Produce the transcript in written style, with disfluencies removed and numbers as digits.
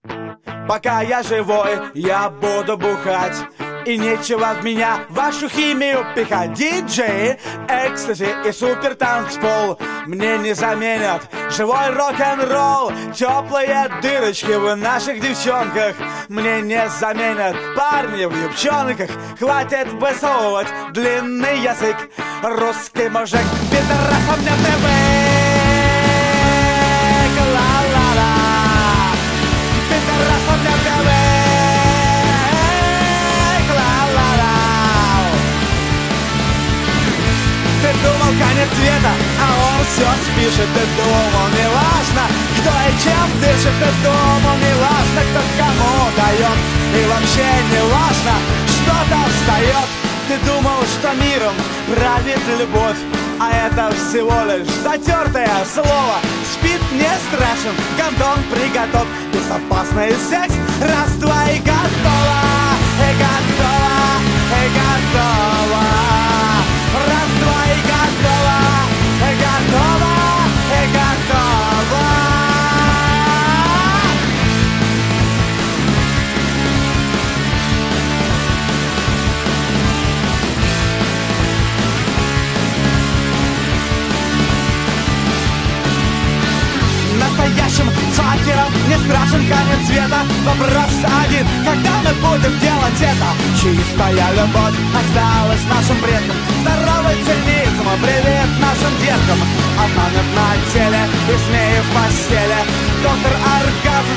Пока я живой, я буду бухать, и нечего в меня вашу химию пихать. Диджей, экстази и супер танцпол мне не заменят живой рок-н-ролл. Теплые дырочки в наших девчонках мне не заменят парни в юбчонках. Хватит высовывать длинный язык, русский мужик, пидорасом не привык. Ла-ла-ла, пидорасом не привык. Ты думал, конец света, а он все спишет. Ты думал, не важно, кто и чем дышит. Ты думал, не важно, кто кому дает. И вообще не важно, что-то встает. Ты думал, что миром правит любовь, а это всего лишь затертое слово. Спит не страшен, гондон приготов. Безопасный секс, раз-два и готово. И готово, и готово. Раз-два и готово, и готово, и готово. Настоящим факером не страшен конец света. Вопрос один, когда мы будем делать это? Чистая любовь осталась нашим предкам. Здоровый цинизм, привет нашим деткам. Обманут на теле и змеи в постели. Доктор оргазм